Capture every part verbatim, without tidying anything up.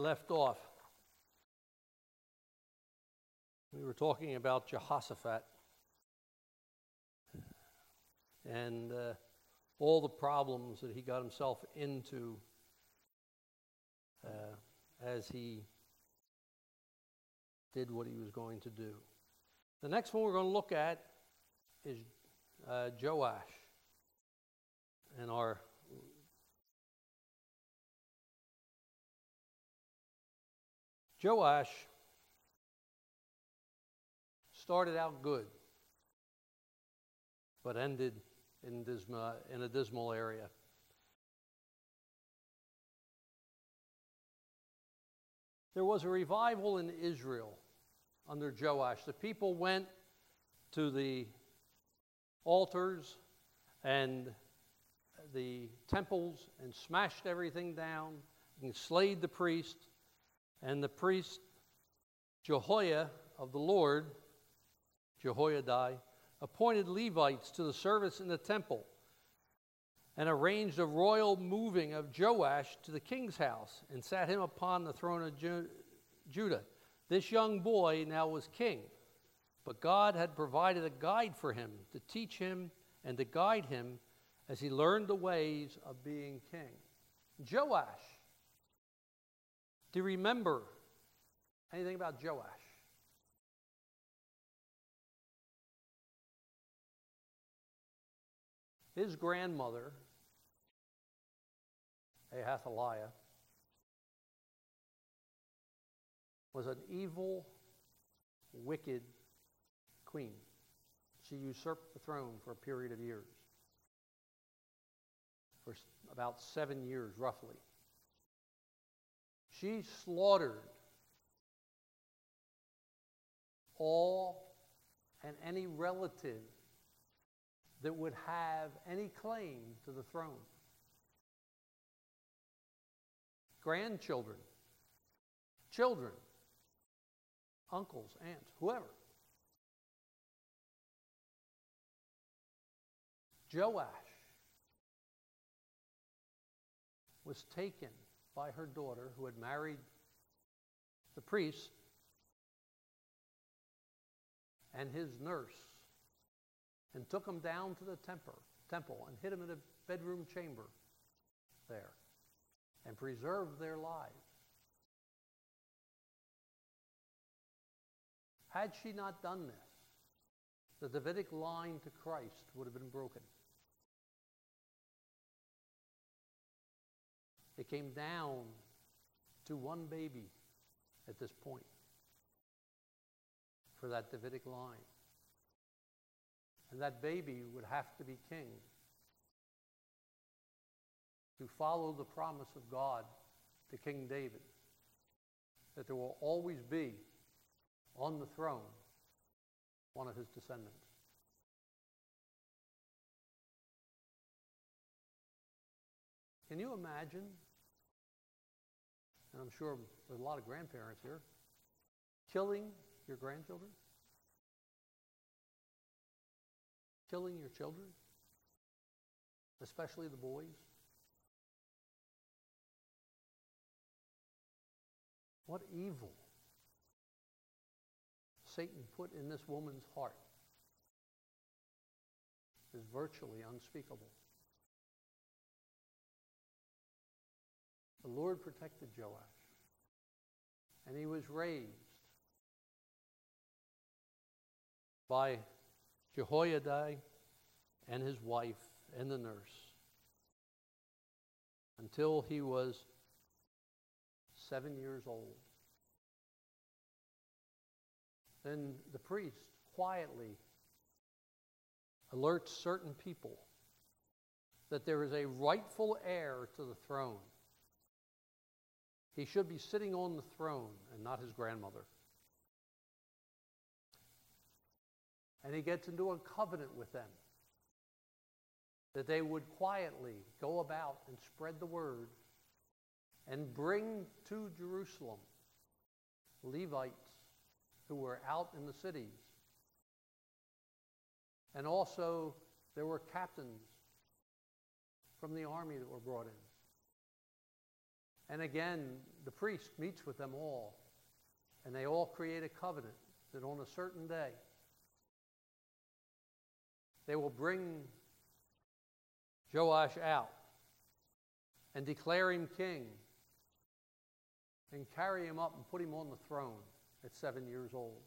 left off, we were talking about Jehoshaphat and uh, all the problems that he got himself into uh, as he did what he was going to do. The next one we're going to look at is uh, Joash. And our Joash started out good, but ended in, disma, in a dismal area. There was a revival in Israel under Joash. The people went to the altars and the temples and smashed everything down and slayed the priest. And the priest Jehoiah of the Lord, Jehoiada, appointed Levites to the service in the temple and arranged a royal moving of Joash to the king's house and sat him upon the throne of Ju- Judah. This young boy now was king, but God had provided a guide for him to teach him and to guide him as he learned the ways of being king. Joash. Do you remember anything about Joash? His grandmother, Ahathaliah, was an evil, wicked queen. She usurped the throne for a period of years, for about seven years roughly. She slaughtered all and any relative that would have any claim to the throne. Grandchildren, children, uncles, aunts, whoever. Joash was taken by her daughter, who had married the priest, and his nurse, and took him down to the temple, temple and hid him in a bedroom chamber there, and preserved their lives. Had she not done this, the Davidic line to Christ would have been broken. It came down to one baby at this point for that Davidic line. And that baby would have to be king to follow the promise of God to King David, that there will always be on the throne one of his descendants. Can you imagine, and I'm sure there's a lot of grandparents here, killing your grandchildren? Killing your children? Especially the boys? What evil Satan put in this woman's heart is virtually unspeakable. The Lord protected Joash, and he was raised by Jehoiada and his wife and the nurse until he was seven years old. Then the priest quietly alerts certain people that there is a rightful heir to the throne. He should be sitting on the throne and not his grandmother. And he gets into a covenant with them that they would quietly go about and spread the word and bring to Jerusalem Levites who were out in the cities. And also there were captains from the army that were brought in And again, the priest meets with them all, and they all create a covenant that on a certain day, they will bring Joash out and declare him king and carry him up and put him on the throne at seven years old.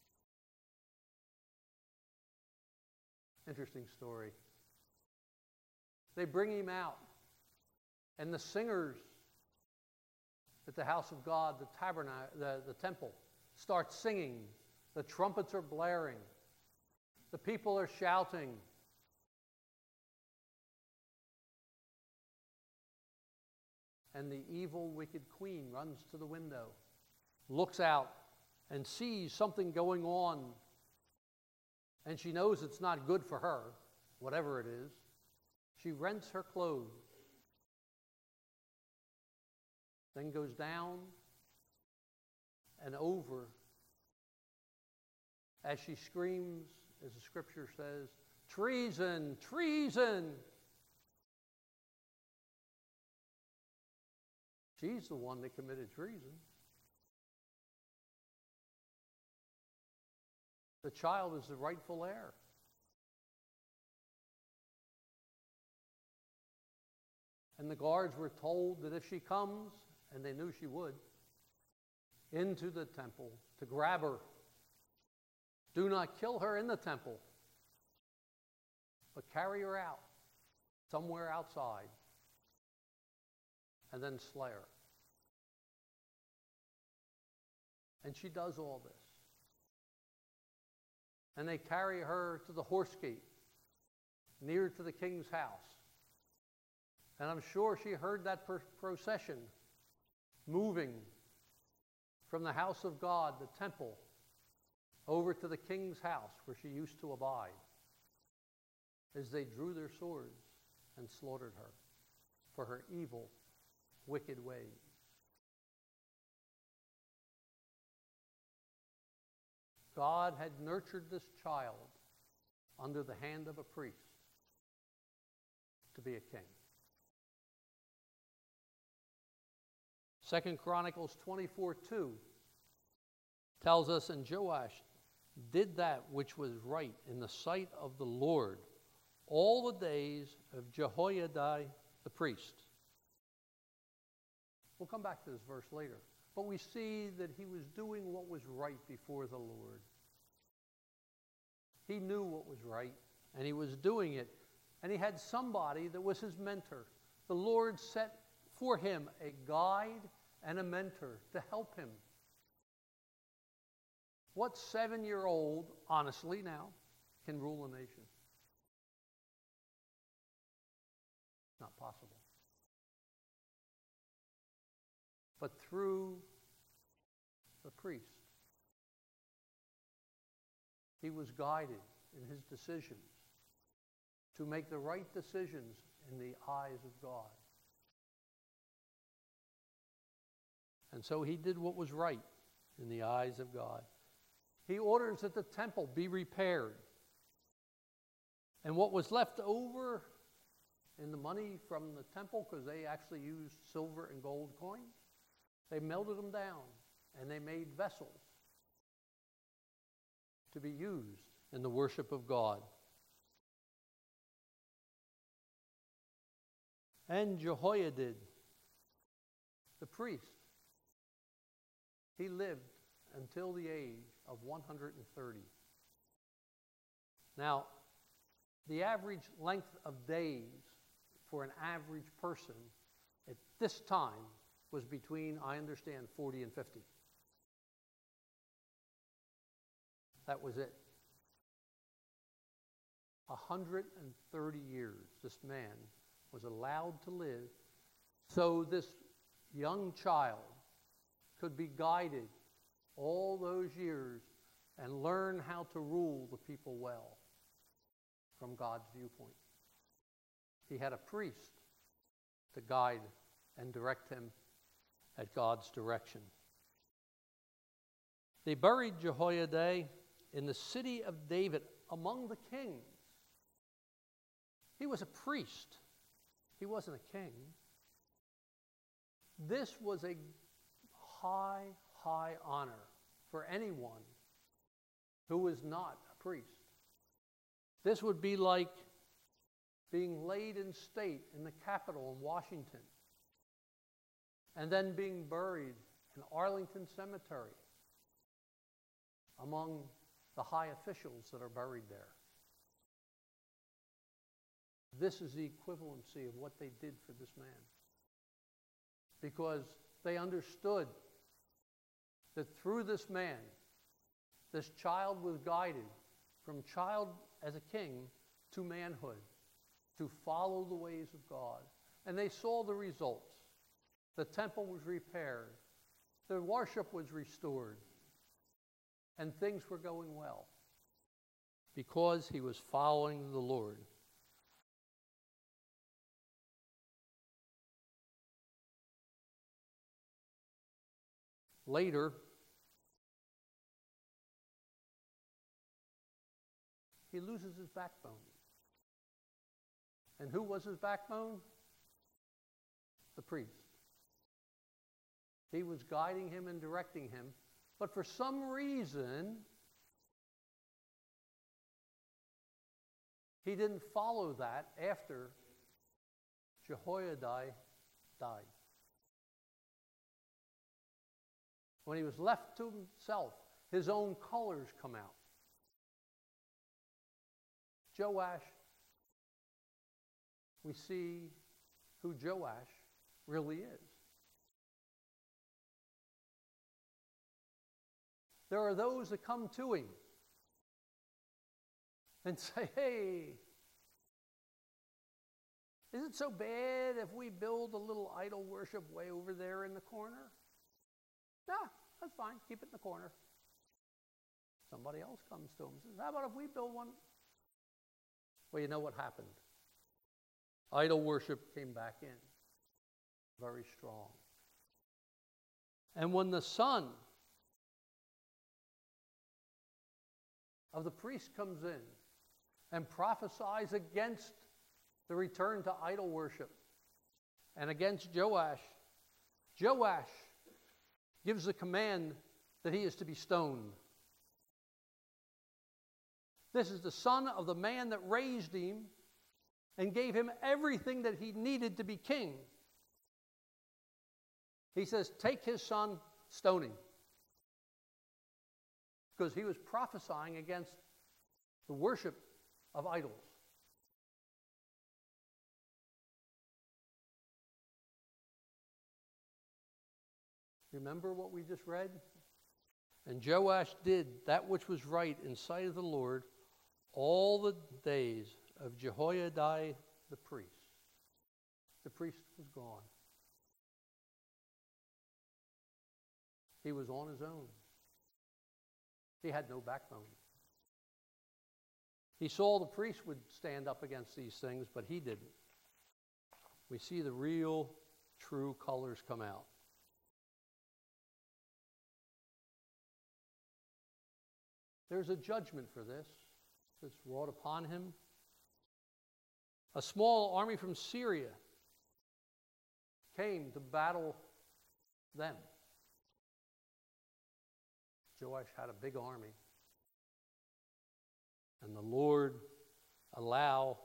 Interesting story. They bring him out, and the singers at the house of God, the tabernacle, the, the temple, start singing. The trumpets are blaring. The people are shouting. And the evil, wicked queen runs to the window, looks out, and sees something going on. And she knows it's not good for her, whatever it is. She rents her clothes, then goes down and over as she screams, as the scripture says, treason, treason. She's the one that committed treason. The child is the rightful heir. And the guards were told that if she comes, and they knew she would, into the temple to grab her, do not kill her in the temple, but carry her out somewhere outside and then slay her. And she does all this. And they carry her to the horse gate, near to the king's house. And I'm sure she heard that per- procession moving from the house of God, the temple, over to the king's house where she used to abide, as they drew their swords and slaughtered her for her evil, wicked ways. God had nurtured this child under the hand of a priest to be a king. Second Chronicles twenty-four two tells us, and Joash did that which was right in the sight of the Lord all the days of Jehoiada the priest. We'll come back to this verse later. But we see that he was doing what was right before the Lord. He knew what was right, and he was doing it. And he had somebody that was his mentor. The Lord set for him a guide and a mentor to help him. What seven-year-old, honestly now, can rule a nation? Not possible. But through the priest, he was guided in his decisions to make the right decisions in the eyes of God. And so he did what was right in the eyes of God. He orders that the temple be repaired. And what was left over in the money from the temple, because they actually used silver and gold coins, they melted them down and they made vessels to be used in the worship of God. And Jehoiada, the priest, he lived until the age of one hundred thirty. Now, the average length of days for an average person at this time was between, I understand, forty and fifty. That was it. one hundred thirty years this man was allowed to live so this young child could be guided all those years and learn how to rule the people well from God's viewpoint. He had a priest to guide and direct him at God's direction. They buried Jehoiada in the city of David among the kings. He was a priest. He wasn't a king. This was a high, high honor for anyone who was not a priest. This would be like being laid in state in the Capitol in Washington and then being buried in Arlington Cemetery among the high officials that are buried there. This is the equivalency of what they did for this man, because they understood that through this man, this child was guided from child as a king to manhood, to follow the ways of God. And they saw the results. The temple was repaired. The worship was restored. And things were going well because he was following the Lord. Later, he loses his backbone. And who was his backbone? The priest. He was guiding him and directing him, but for some reason, he didn't follow that after Jehoiada died. When he was left to himself, his own colors come out. Joash, we see who Joash really is. There are those that come to him and say, hey, is it so bad if we build a little idol worship way over there in the corner? No, that's fine. Keep it in the corner. Somebody else comes to him and says, how about if we build one? Well, you know what happened? Idol worship came back in very strong. And when the son of the priest comes in and prophesies against the return to idol worship and against Joash, Joash gives the command that he is to be stoned. This is the son of the man that raised him and gave him everything that he needed to be king. He says, take his son, stone him. Because he was prophesying against the worship of idols. Remember what we just read? And Joash did that which was right in sight of the Lord all the days of Jehoiada the priest. The priest was gone. He was on his own. He had no backbone. He saw the priest would stand up against these things, but he didn't. We see the real, true colors come out. There's a judgment for this that's wrought upon him. A small army from Syria came to battle them. Joash had a big army. And the Lord allowed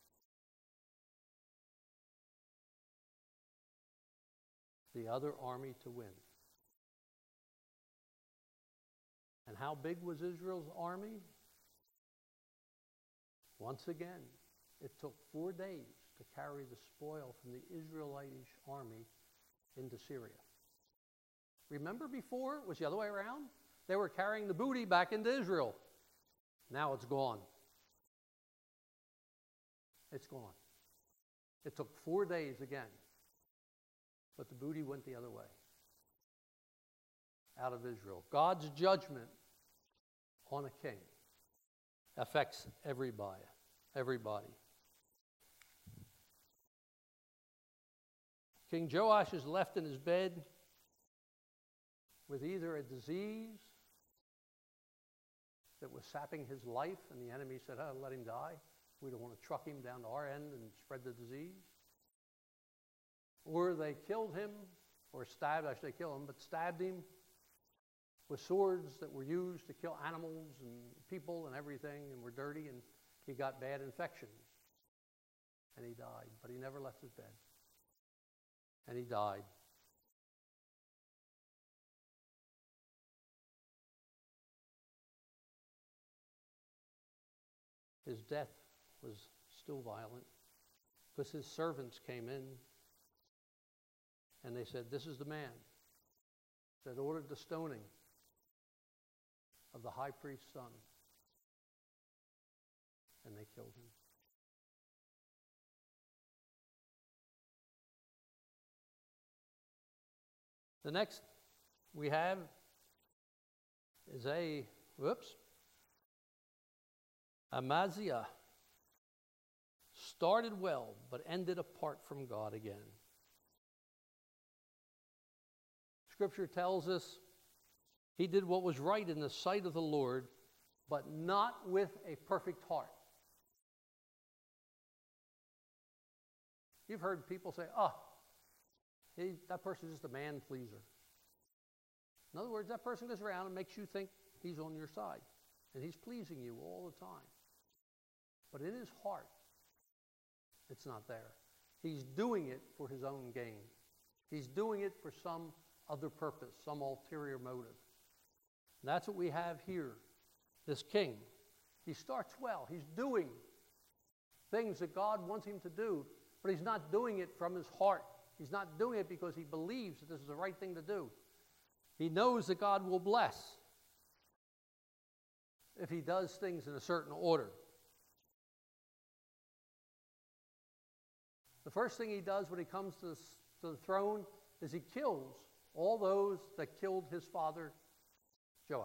the other army to win. And how big was Israel's army? Once again, it took four days to carry the spoil from the Israelitish army into Syria. Remember before, it was the other way around? They were carrying the booty back into Israel. Now it's gone. It's gone. It took four days again. But the booty went the other way. Out of Israel. God's judgment on a king affects everybody. Everybody. King Joash is left in his bed with either a disease that was sapping his life, and the enemy said, oh, let him die. We don't want to truck him down to our end and spread the disease. Or they killed him, or stabbed, I should say kill him, but stabbed him with swords that were used to kill animals and people and everything and were dirty, and he got bad infections. And he died, but he never left his bed. And he died. His death was still violent because his servants came in and they said, this is the man that ordered the stoning of the high priest's son. And they killed him. The next we have is a, whoops, Amaziah started well, but ended apart from God again. Scripture tells us he did what was right in the sight of the Lord, but not with a perfect heart. You've heard people say, oh, he, that person's just a man pleaser. In other words, that person goes around and makes you think he's on your side, and he's pleasing you all the time. But in his heart, it's not there. He's doing it for his own gain. He's doing it for some other purpose, some ulterior motive. And that's what we have here. This king, he starts well. He's doing things that God wants him to do, but he's not doing it from his heart. He's not doing it because he believes that this is the right thing to do. He knows that God will bless if he does things in a certain order. The first thing he does when he comes to the, to the throne is he kills all those that killed his father, Joash.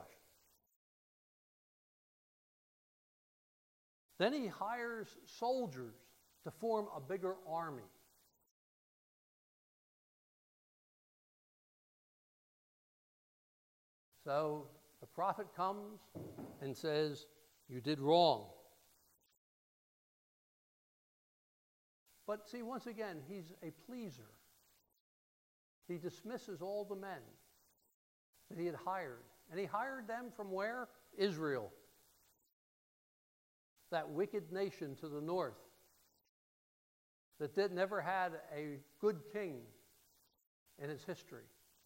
Then he hires soldiers to form a bigger army. So the prophet comes and says, you did wrong. But see, once again, he's a pleaser. He dismisses all the men that he had hired. And he hired them from where? Israel. That wicked nation to the north that did, never had a good king in its history.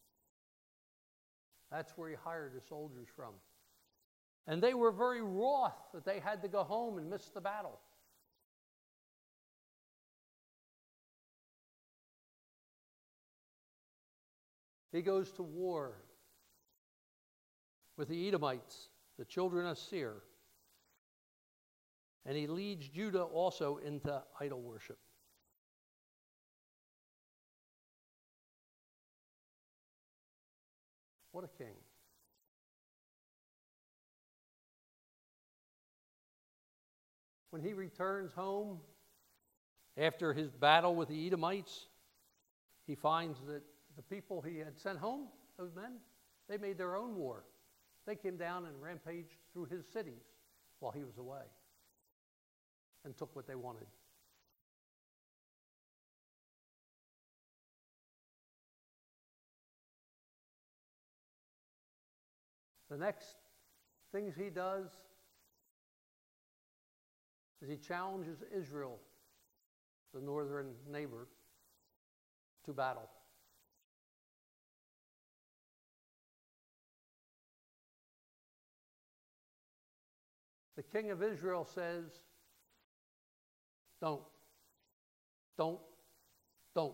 That's where he hired his soldiers from. And they were very wroth that they had to go home and miss the battle. He goes to war with the Edomites, the children of Seir. And he leads Judah also into idol worship. What a king. When he returns home after his battle with the Edomites, he finds that the people he had sent home, those men, they made their own war. They came down and rampaged through his cities while he was away and took what they wanted. The next things he does is he challenges Israel, the northern neighbor, to battle. The king of Israel says, don't, don't, don't.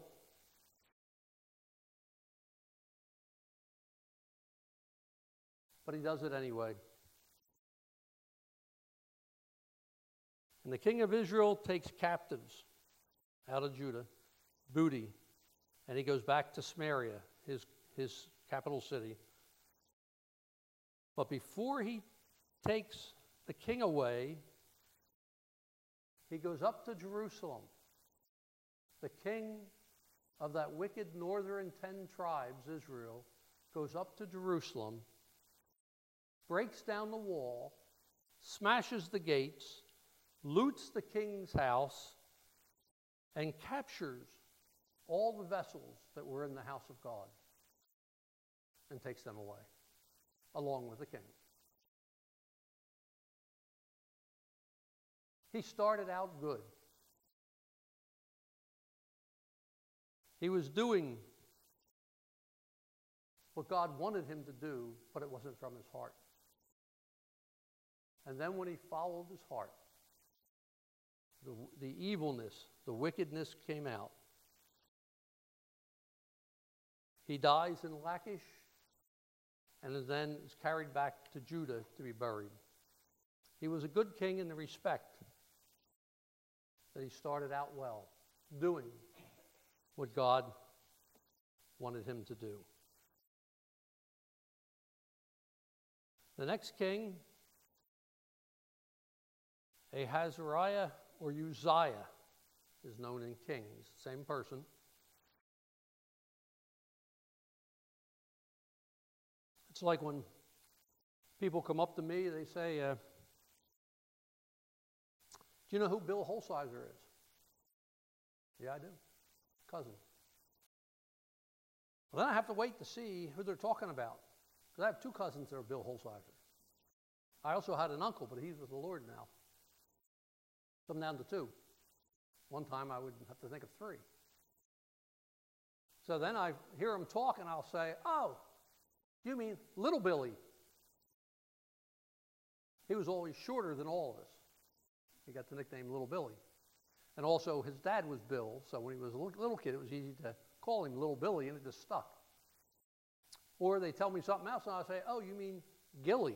But he does it anyway. And the king of Israel takes captives out of Judah, booty, and he goes back to Samaria, his, his capital city. But before he takes the king away, he goes up to Jerusalem. The king of that wicked northern ten tribes, Israel, goes up to Jerusalem, breaks down the wall, smashes the gates, loots the king's house, and captures all the vessels that were in the house of God. and takes them away, along with the king. He started out good. He was doing what God wanted him to do, but it wasn't from his heart. And then when he followed his heart, the, the evilness, the wickedness came out. He dies in Lachish and then is carried back to Judah to be buried. He was a good king in the respect that he started out well, doing what God wanted him to do. The next king, Ahazariah or Uzziah, is known in Kings, same person. It's like when people come up to me, they say, uh, do you know who Bill Holsizer is? Yeah, I do. Cousin. Well, then I have to wait to see who they're talking about, because I have two cousins that are Bill Holsizer. I also had an uncle, but he's with the Lord now. So I'm down to two. One time I would have to think of three. So then I hear him talk, and I'll say, oh, you mean Little Billy? He was always shorter than all of us. He got the nickname Little Billy. And also his dad was Bill, so when he was a little kid, it was easy to call him Little Billy, and it just stuck. Or they tell me something else, and I'll say, oh, you mean Gilly.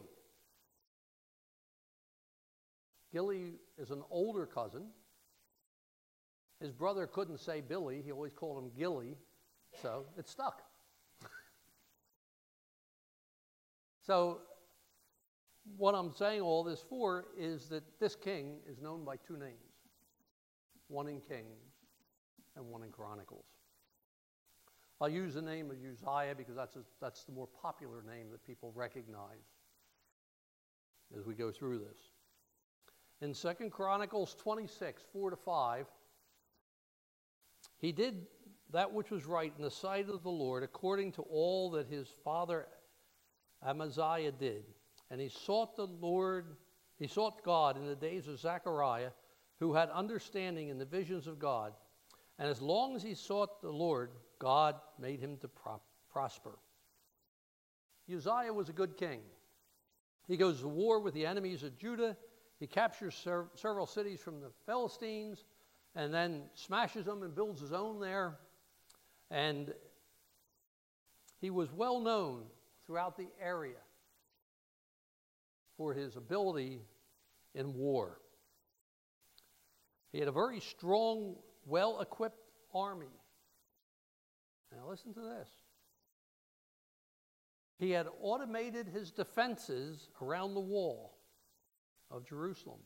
Gilly is an older cousin. His brother couldn't say Billy. He always called him Gilly, so it stuck. So what I'm saying all this for is that this king is known by two names, one in Kings and one in Chronicles. I'll use the name of Uzziah because that's, a, that's the more popular name that people recognize as we go through this. In Second Chronicles twenty-six, four to five, he did that which was right in the sight of the Lord according to all that his father Amaziah did. And he sought the Lord, he sought God in the days of Zechariah, who had understanding in the visions of God. And as long as he sought the Lord, God made him to pro- prosper. Uzziah was a good king. He goes to war with the enemies of Judah. He captures ser- several cities from the Philistines and then smashes them and builds his own there. And he was well known throughout the area for his ability in war. He had a very strong, well-equipped army. Now listen to this. He had automated his defenses around the wall of Jerusalem.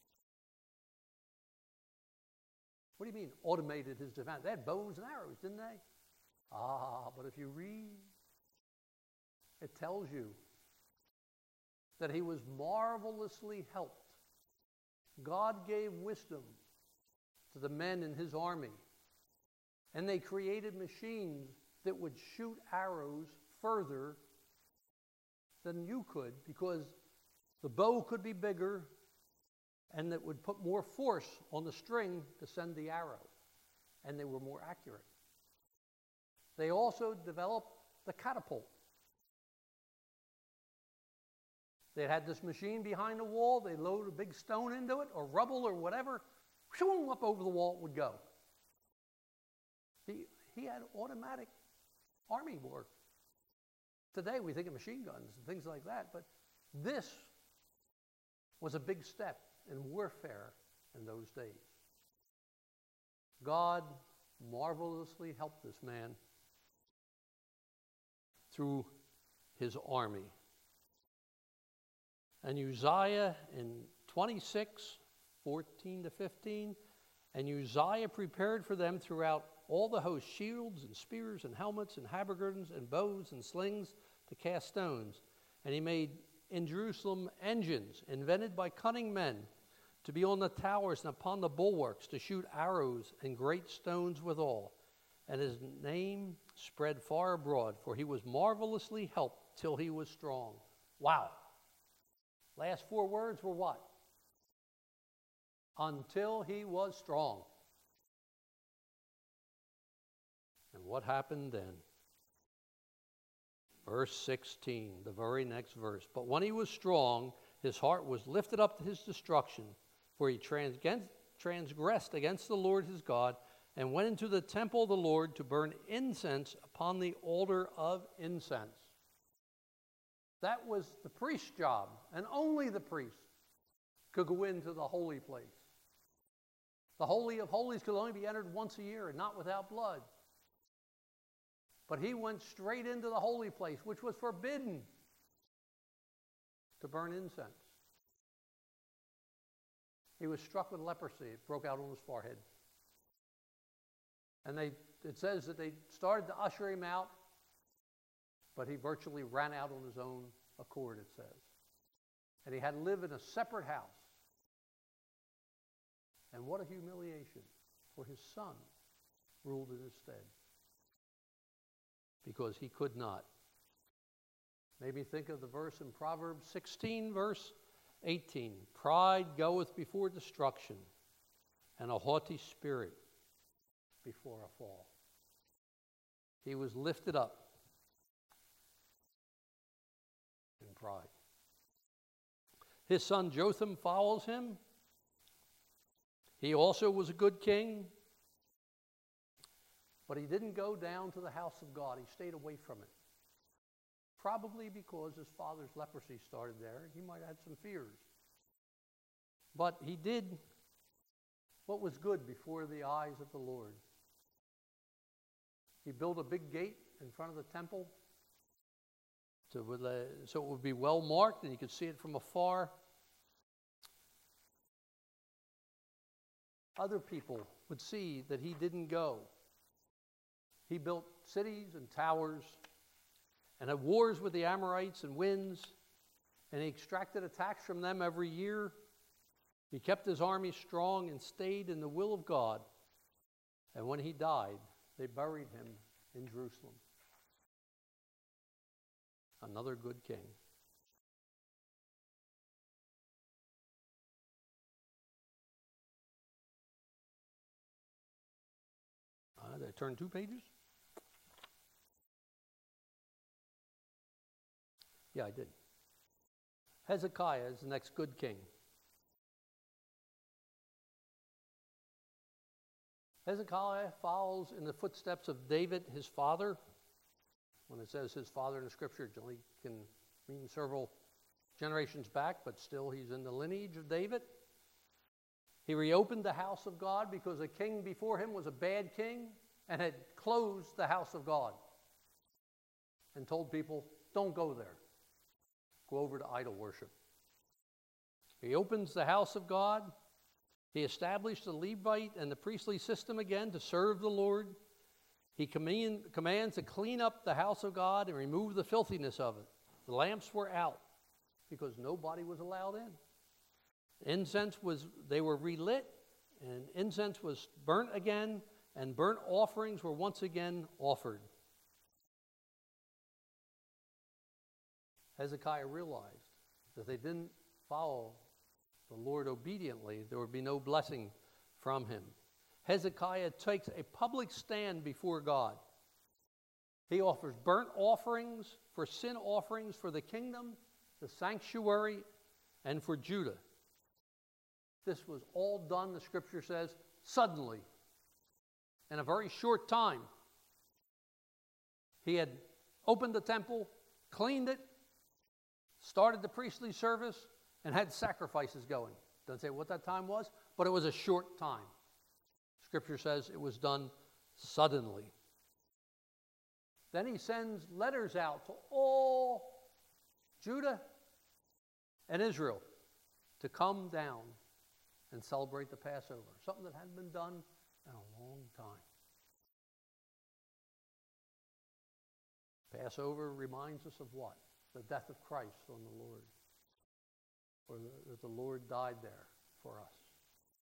What do you mean, automated his defense? They had bows and arrows, didn't they? Ah, but if you read, it tells you that he was marvelously helped. God gave wisdom to the men in his army, and they created machines that would shoot arrows further than you could, because the bow could be bigger and that would put more force on the string to send the arrow, and they were more accurate. They also developed the catapult. They had this machine behind the wall. They load a big stone into it, or rubble, or whatever. Shoo, up over the wall it would go. He, he had automatic army work. Today we think of machine guns and things like that, but this was a big step in warfare in those days. God marvelously helped this man through his army. And Uzziah in twenty-six, fourteen to fifteen, and Uzziah prepared for them throughout all the host shields and spears and helmets and habergeons and bows and slings to cast stones. And he made in Jerusalem engines invented by cunning men to be on the towers and upon the bulwarks to shoot arrows and great stones withal. And his name spread far abroad, for he was marvelously helped till he was strong. Wow. Last four words were what? Until he was strong. And what happened then? Verse sixteen, the very next verse. But when he was strong, his heart was lifted up to his destruction, for he transgressed against the Lord his God, and went into the temple of the Lord to burn incense upon the altar of incense. That was the priest's job, and only the priest could go into the holy place. The Holy of Holies could only be entered once a year, and not without blood. But he went straight into the holy place, which was forbidden to burn incense. He was struck with leprosy. It broke out on his forehead. And they, it says that they started to usher him out, but he virtually ran out on his own accord, it says. And he had to live in a separate house. And what a humiliation, for his son ruled in his stead, because he could not. Made me think of the verse in Proverbs sixteen, verse eighteen. Pride goeth before destruction, and a haughty spirit before a fall. He was lifted up in pride. His son Jotham follows him. He also was a good king, but he didn't go down to the house of God. He stayed away from it. Probably because his father's leprosy started there. He might have had some fears. But he did what was good before the eyes of the Lord. He built a big gate in front of the temple to, so it would be well marked and you could see it from afar. Other people would see that he didn't go. He built cities and towers and had wars with the Amorites and winds, and he extracted a tax from them every year. He kept his army strong and stayed in the will of God. And when he died, they buried him in Jerusalem. Another good king. Uh, did I turn two pages? Yeah, I did. Hezekiah is the next good king. Hezekiah follows in the footsteps of David, his father. When it says his father in the scripture, it only can mean several generations back, but still he's in the lineage of David. He reopened the house of God because a king before him was a bad king and had closed the house of God and told people, don't go there. Go over to idol worship. He opens the house of God. He established the Levite and the priestly system again to serve the Lord. He command, commands to clean up the house of God and remove the filthiness of it. The lamps were out because nobody was allowed in. Incense was, they were relit, and incense was burnt again, and burnt offerings were once again offered. Hezekiah realized that they didn't follow the Lord obediently, there would be no blessing from him. Hezekiah takes a public stand before God. He offers burnt offerings for sin offerings for the kingdom, the sanctuary, and for Judah. This was all done, the scripture says, suddenly, in a very short time. He had opened the temple, cleaned it, started the priestly service, and had sacrifices going. Doesn't say what that time was, but it was a short time. Scripture says it was done suddenly. Then he sends letters out to all Judah and Israel to come down and celebrate the Passover, something that hadn't been done in a long time. Passover reminds us of what? The death of Christ on the Lord. Or the, that the Lord died there for us.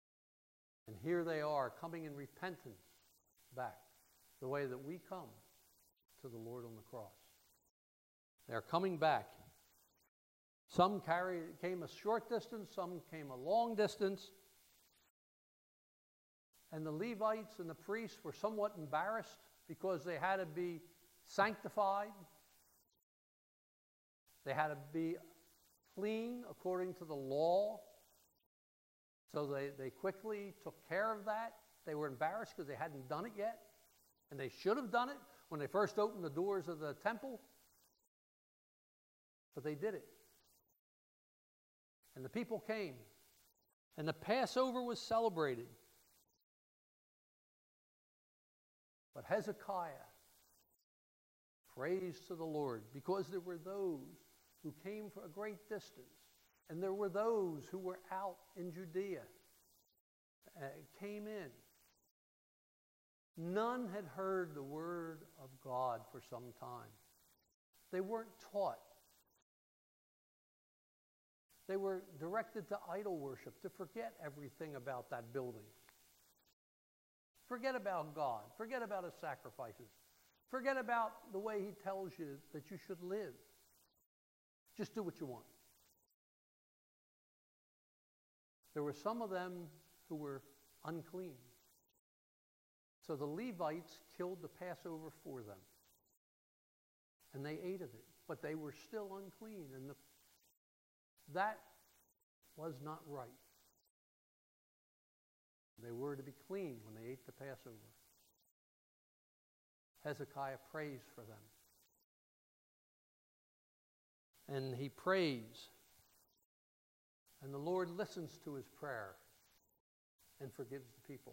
And here they are coming in repentance back, the way that we come to the Lord on the cross. They're coming back. Some carried, came a short distance, some came a long distance. And the Levites and the priests were somewhat embarrassed because they had to be sanctified. They had to be clean according to the law. So they, they quickly took care of that. They were embarrassed because they hadn't done it yet. And they should have done it when they first opened the doors of the temple. But they did it. And the people came. And the Passover was celebrated. But Hezekiah praised to the Lord because there were those who came for a great distance. And there were those who were out in Judea, uh, came in. None had heard the word of God for some time. They weren't taught. They were directed to idol worship, to forget everything about that building. Forget about God. Forget about his sacrifices. Forget about the way he tells you that you should live. Just do what you want. There were some of them who were unclean. So the Levites killed the Passover for them. And they ate of it. But they were still unclean. And the, that was not right. They were to be clean when they ate the Passover. Hezekiah prays for them. And he prays. And the Lord listens to his prayer and forgives the people.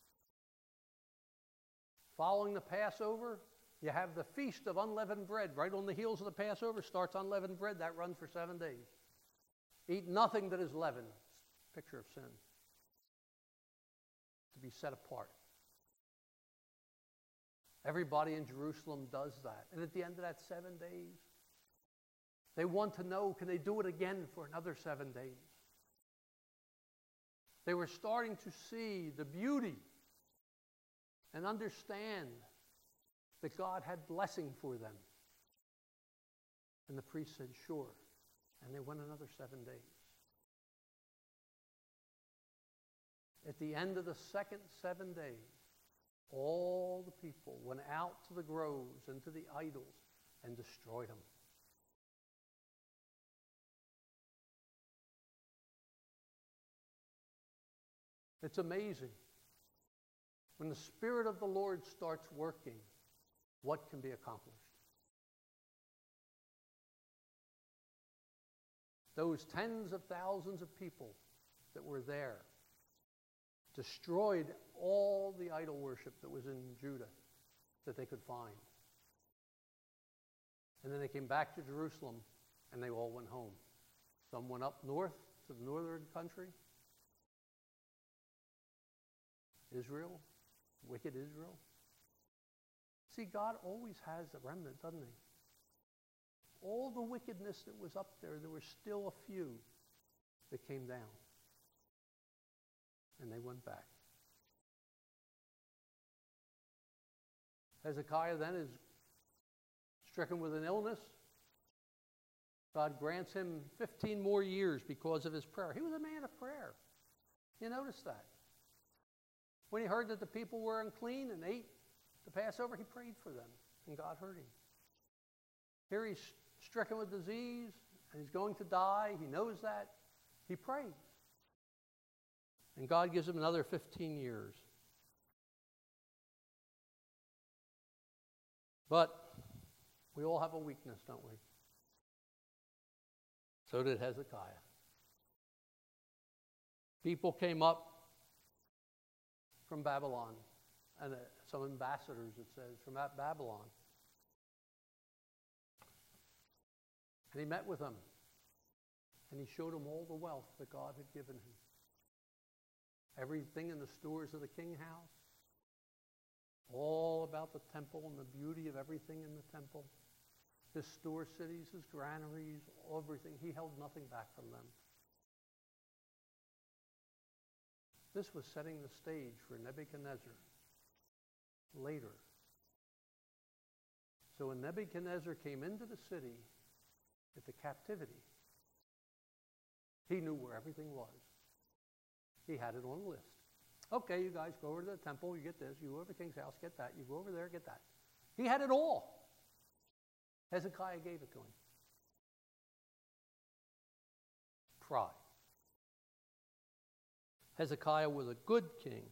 Following the Passover, you have the Feast of Unleavened Bread. Right on the heels of the Passover starts unleavened bread. That runs for seven days. Eat nothing that is leavened. It's a picture of sin. To be set apart. Everybody in Jerusalem does that. And at the end of that seven days, they want to know, can they do it again for another seven days? They were starting to see the beauty and understand that God had blessing for them. And the priest said, sure. And they went another seven days. At the end of the second seven days, all the people went out to the groves and to the idols and destroyed them. It's amazing. When the Spirit of the Lord starts working, what can be accomplished? Those tens of thousands of people that were there destroyed all the idol worship that was in Judah that they could find. And then they came back to Jerusalem and they all went home. Some went up north to the northern country. Israel, wicked Israel. See, God always has a remnant, doesn't he? All the wickedness that was up there, there were still a few that came down. And they went back. Hezekiah then is stricken with an illness. God grants him fifteen more years because of his prayer. He was a man of prayer. You notice that. When he heard that the people were unclean and ate the Passover, he prayed for them, and God heard him. Here he's stricken with disease, and he's going to die. He knows that. He prays. And God gives him another fifteen years. But we all have a weakness, don't we? So did Hezekiah. People came up from Babylon, and uh, some ambassadors, it says, from Babylon. And he met with them, and he showed them all the wealth that God had given him. Everything in the stores of the king house, all about the temple and the beauty of everything in the temple. His store cities, his granaries, everything. He held nothing back from them. This was setting the stage for Nebuchadnezzar later. So when Nebuchadnezzar came into the city at the captivity, he knew where everything was. He had it on a list. Okay, you guys go over to the temple, you get this. You go over to the king's house, get that. You go over there, get that. He had it all. Hezekiah gave it to him. Pride. Hezekiah was a good king.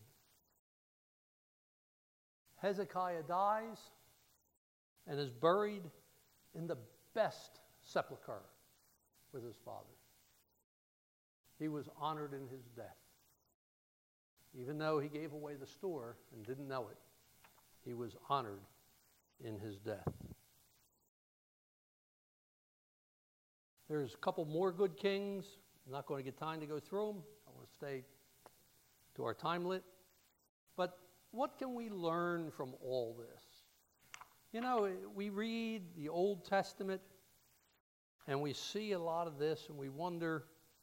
Hezekiah dies and is buried in the best sepulcher with his father. He was honored in his death. Even though he gave away the store and didn't know it, he was honored in his death. There's a couple more good kings. I'm not going to get time to go through them. I want to stay to our time limit. But what can we learn from all this? You know, we read the Old Testament and we see a lot of this and we wonder,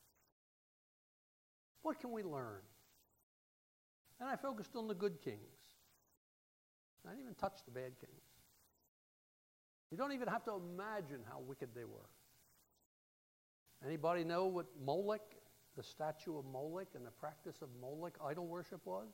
what can we learn? And I focused on the good kings. I didn't even touch the bad kings. You don't even have to imagine how wicked they were. Anybody know what Molech, the statue of Molech and the practice of Molech idol worship was?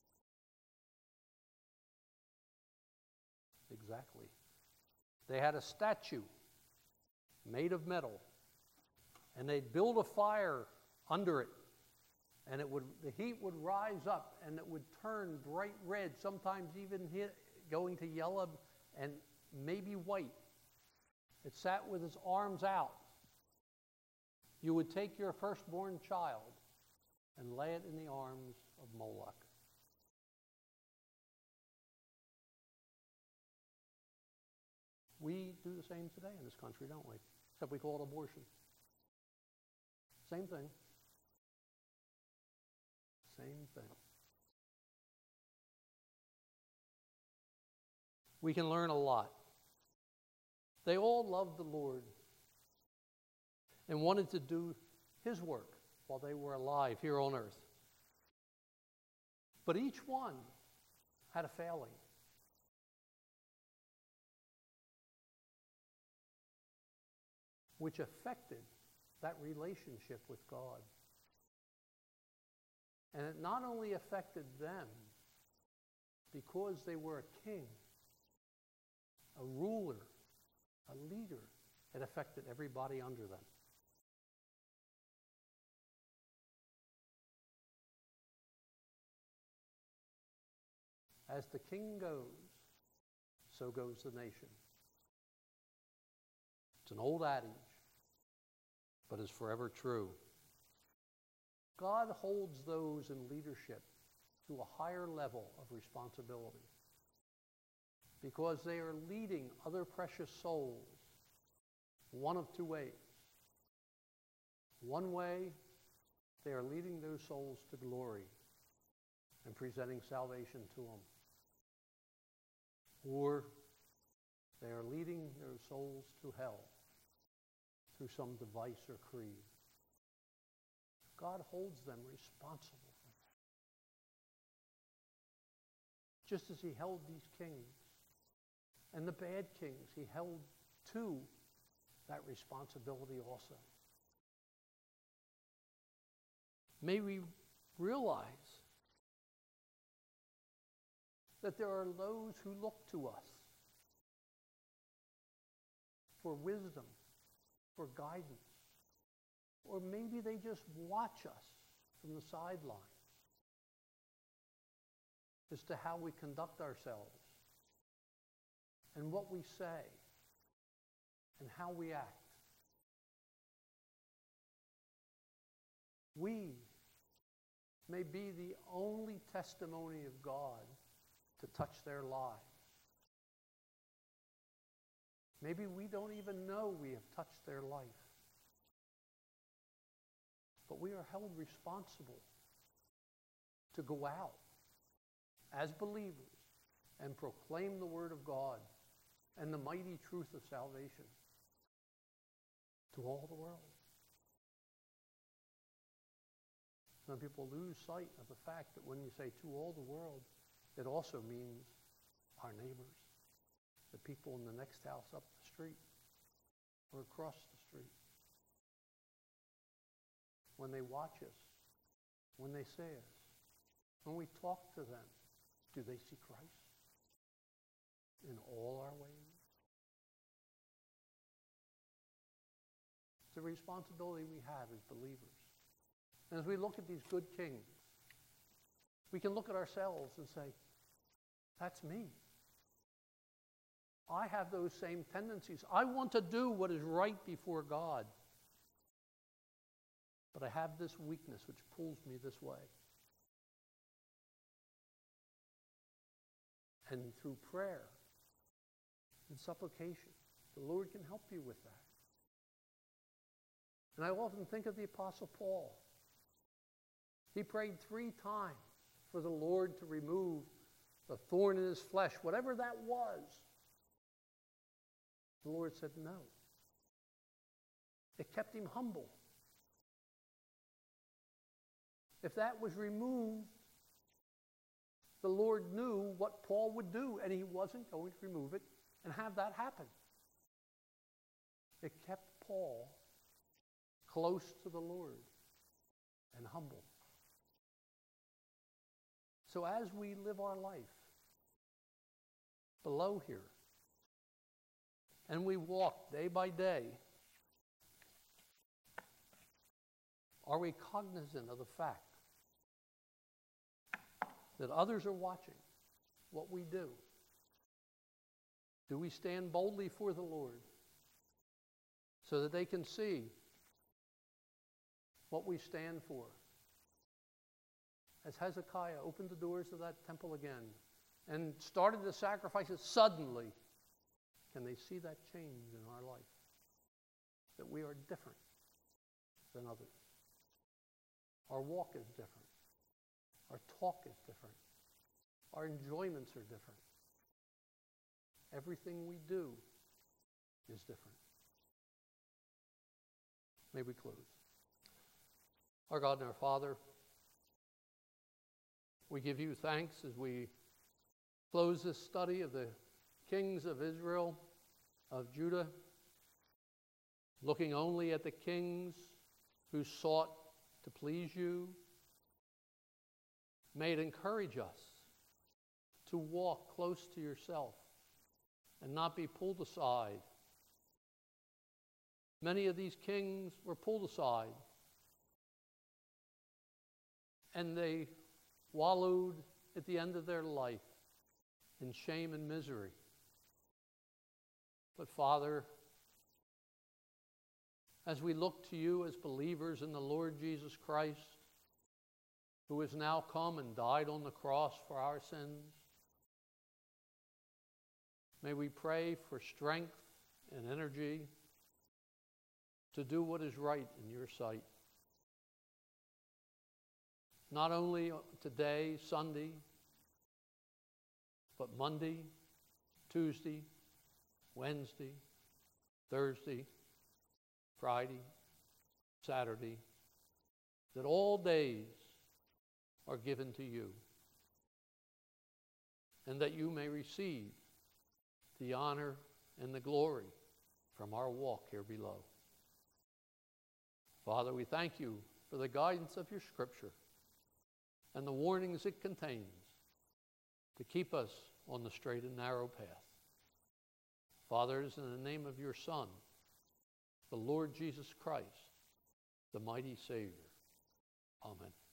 Exactly. They had a statue made of metal, and they'd build a fire under it, and it would the heat would rise up, and it would turn bright red, sometimes even hit, going to yellow and maybe white. It sat with its arms out. You would take your firstborn child and lay it in the arms of Moloch. We do the same today in this country, don't we? Except we call it abortion. Same thing. Same thing. We can learn a lot. They all loved the Lord and wanted to do His work while they were alive here on earth. But each one had a failing. Which affected that relationship with God. And it not only affected them because they were a king, a ruler, a leader, it affected everybody under them. As the king goes, so goes the nation. It's an old adage, but is forever true. God holds those in leadership to a higher level of responsibility because they are leading other precious souls one of two ways. One way, they are leading those souls to glory and presenting salvation to them. Or they are leading their souls to hell through some device or creed. God holds them responsible for that. Just as He held these kings and the bad kings, He held to that responsibility also. May we realize that there are those who look to us for wisdom, for guidance, or maybe they just watch us from the sidelines as to how we conduct ourselves and what we say and how we act. We may be the only testimony of God to touch their lives. Maybe we don't even know we have touched their life. But we are held responsible to go out as believers and proclaim the Word of God and the mighty truth of salvation to all the world. Some people lose sight of the fact that when you say to all the world, it also means our neighbors the people in the next house up the street or across the street. When they watch us, when they see us, when we talk to them, do they see Christ in all our ways? It's a responsibility we have as believers. And as we look at these good kings, we can look at ourselves and say, that's me. I have those same tendencies. I want to do what is right before God. But I have this weakness which pulls me this way. And through prayer and supplication, the Lord can help you with that. And I often think of the Apostle Paul. He prayed three times for the Lord to remove the thorn in his flesh, whatever that was. The Lord said no. It kept him humble. If that was removed, the Lord knew what Paul would do, and he wasn't going to remove it and have that happen. It kept Paul close to the Lord and humble. So as we live our life below here, and we walk day by day, are we cognizant of the fact that others are watching what we do? Do we stand boldly for the Lord so that they can see what we stand for? As Hezekiah opened the doors of that temple again and started the sacrifices, suddenly can they see that change in our life? That we are different than others. Our walk is different. Our talk is different. Our enjoyments are different. Everything we do is different. May we close. Our God and our Father, we give you thanks as we close this study of the kings of Israel, of Judah, looking only at the kings who sought to please you. May it encourage us to walk close to yourself and not be pulled aside. Many of these kings were pulled aside, and they wallowed at the end of their life in shame and misery. But Father, as we look to you as believers in the Lord Jesus Christ, who has now come and died on the cross for our sins, may we pray for strength and energy to do what is right in your sight. Not only today, Sunday, but Monday, Tuesday, Wednesday, Thursday, Friday, Saturday, that all days are given to you, and that you may receive the honor and the glory from our walk here below. Father, we thank you for the guidance of your Scripture and the warnings it contains to keep us on the straight and narrow path. Father, it is in the name of your Son, the Lord Jesus Christ, the mighty Savior. Amen.